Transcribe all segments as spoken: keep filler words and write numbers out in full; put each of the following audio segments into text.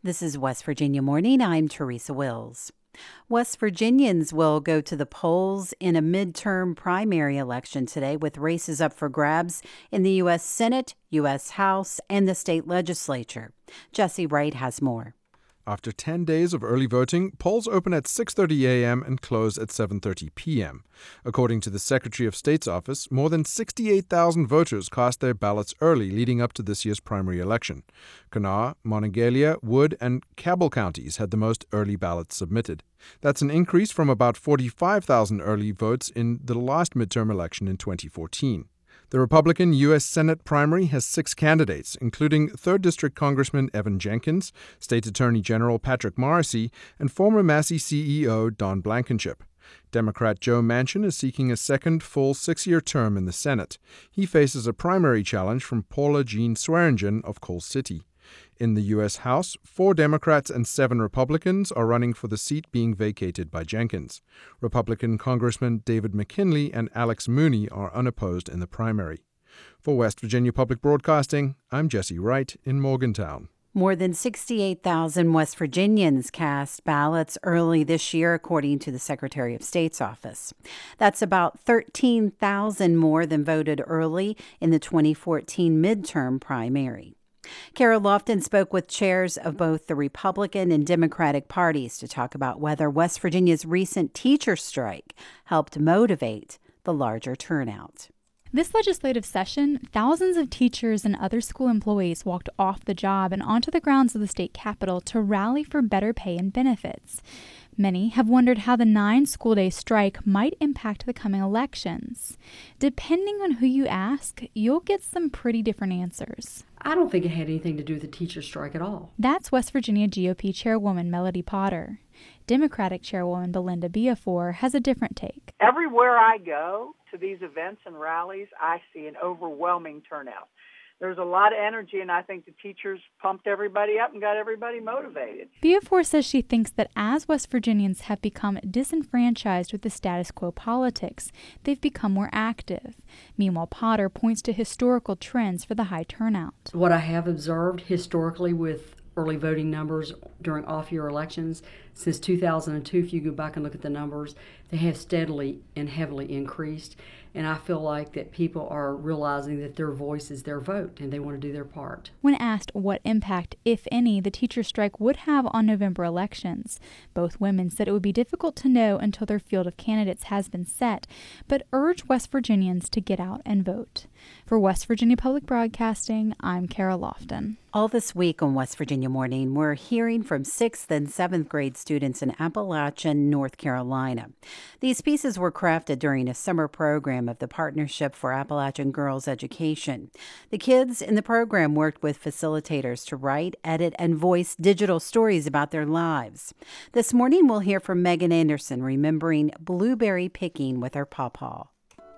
This is West Virginia Morning. I'm Teresa Wills. West Virginians will go to the polls in a midterm primary election today with races up for grabs in the U S Senate, U S House, and the state legislature. Jesse Wright has more. After ten days of early voting, polls open at six thirty a.m. and close at seven thirty p.m. According to the Secretary of State's office, more than sixty-eight thousand voters cast their ballots early leading up to this year's primary election. Kanawha, Monongalia, Wood, and Cabell counties had the most early ballots submitted. That's an increase from about forty-five thousand early votes in the last midterm election in twenty fourteen. The Republican U S Senate primary has six candidates, including third District Congressman Evan Jenkins, State Attorney General Patrick Morrisey, and former Massey C E O Don Blankenship. Democrat Joe Manchin is seeking a second full six-year term in the Senate. He faces a primary challenge from Paula Jean Swearingen of Coal City. In the U S House, four Democrats and seven Republicans are running for the seat being vacated by Jenkins. Republican Congressman David McKinley and Alex Mooney are unopposed in the primary. For West Virginia Public Broadcasting, I'm Jesse Wright in Morgantown. More than sixty-eight thousand West Virginians cast ballots early this year, according to the Secretary of State's office. That's about thirteen thousand more than voted early in the twenty fourteen midterm primary. Kara Lofton spoke with chairs of both the Republican and Democratic parties to talk about whether West Virginia's recent teacher strike helped motivate the larger turnout. This legislative session, thousands of teachers and other school employees walked off the job and onto the grounds of the state capitol to rally for better pay and benefits. Many have wondered how the nine-school-day strike might impact the coming elections. Depending on who you ask, you'll get some pretty different answers. I don't think it had anything to do with the teacher strike at all. That's West Virginia G O P Chairwoman Melody Potter. Democratic Chairwoman Belinda Biafor has a different take. Everywhere I go to these events and rallies, I see an overwhelming turnout. There's a lot of energy, and I think the teachers pumped everybody up and got everybody motivated. Biafor says she thinks that as West Virginians have become disenfranchised with the status quo politics, they've become more active. Meanwhile, Potter points to historical trends for the high turnout. What I have observed historically with early voting numbers during off-year elections, since two thousand two, if you go back and look at the numbers, they have steadily and heavily increased. And I feel like that people are realizing that their voice is their vote and they want to do their part. When asked what impact, if any, the teacher strike would have on November elections, both women said it would be difficult to know until their field of candidates has been set, but urged West Virginians to get out and vote. For West Virginia Public Broadcasting, I'm Kara Lofton. All this week on West Virginia Morning, we're hearing from sixth and seventh grade students in Appalachian, North Carolina. These pieces were crafted during a summer program of the Partnership for Appalachian Girls Education. The kids in the program worked with facilitators to write, edit, and voice digital stories about their lives. This morning, we'll hear from Megan Anderson remembering blueberry picking with her pawpaw.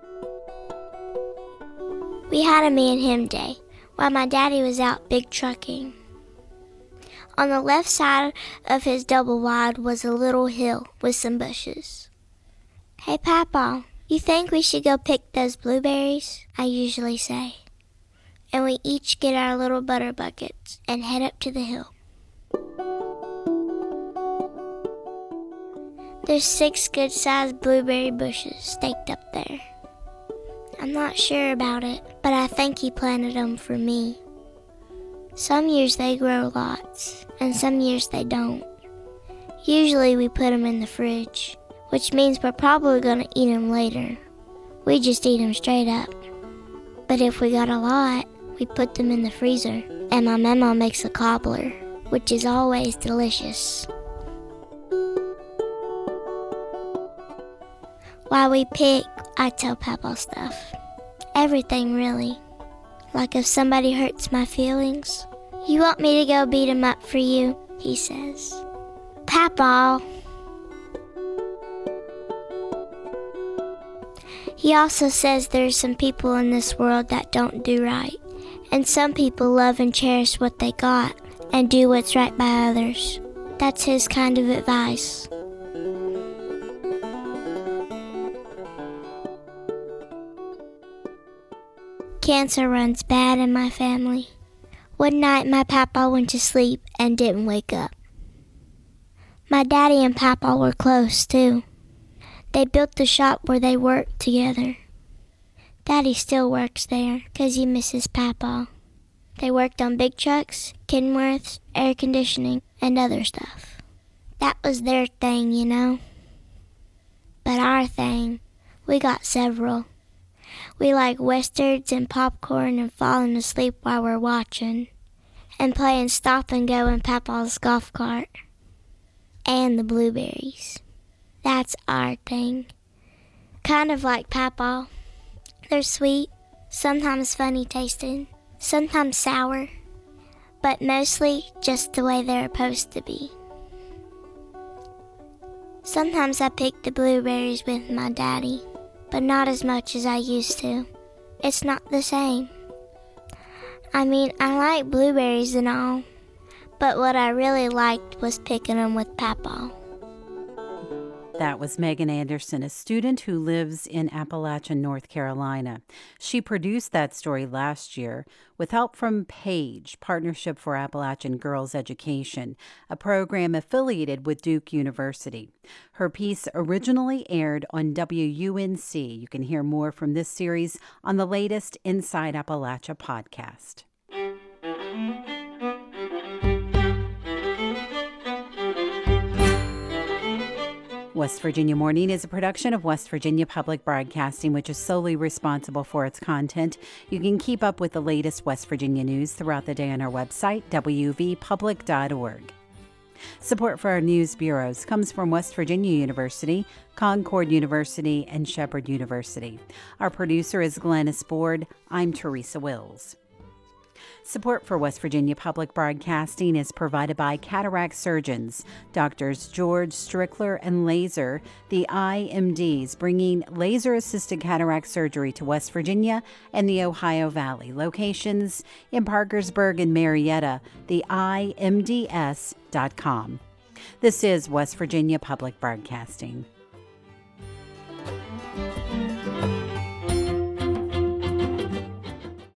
We had a me and him day while my daddy was out big trucking. On the left side of his double wide was a little hill with some bushes. "Hey, Papa, you think we should go pick those blueberries?" I usually say. And we each get our little butter buckets and head up to the hill. There's six good-sized blueberry bushes staked up there. I'm not sure about it, but I think he planted them for me. Some years they grow lots, and some years they don't. Usually we put them in the fridge, which means we're probably going to eat them later. We just eat them straight up. But if we got a lot, we put them in the freezer, and my mama makes a cobbler, which is always delicious. While we pick, I tell Papa stuff. Everything, really. Like if somebody hurts my feelings. "You want me to go beat him up for you?" he says. "Papa." He also says there's some people in this world that don't do right. And some people love and cherish what they got and do what's right by others. That's his kind of advice. Cancer runs bad in my family. One night my papa went to sleep and didn't wake up. My daddy and papa were close too. They built the shop where they worked together. Daddy still works there 'cause he misses papa. They worked on big trucks, Kenworths, air conditioning, and other stuff. That was their thing, you know. But our thing, we got several. We like westerns and popcorn and falling asleep while we're watching. And playing stop and go in Papa's golf cart. And the blueberries. That's our thing. Kind of like Papa. They're sweet, sometimes funny tasting, sometimes sour, but mostly just the way they're supposed to be. Sometimes I pick the blueberries with my daddy, but not as much as I used to. It's not the same. I mean, I like blueberries and all, but what I really liked was picking them with Papa. That was Megan Anderson, a student who lives in Appalachian, North Carolina. She produced that story last year with help from PAGE, Partnership for Appalachian Girls Education, a program affiliated with Duke University. Her piece originally aired on W U N C. You can hear more from this series on the latest Inside Appalachia podcast. West Virginia Morning is a production of West Virginia Public Broadcasting, which is solely responsible for its content. You can keep up with the latest West Virginia news throughout the day on our website, w v public dot org. Support for our news bureaus comes from West Virginia University, Concord University, and Shepherd University. Our producer is Glennis Board. I'm Teresa Wills. Support for West Virginia Public Broadcasting is provided by Cataract Surgeons, Doctors George Strickler and Laser, the I M Ds, bringing laser-assisted cataract surgery to West Virginia and the Ohio Valley. Locations in Parkersburg and Marietta, the I M D S dot com. This is West Virginia Public Broadcasting.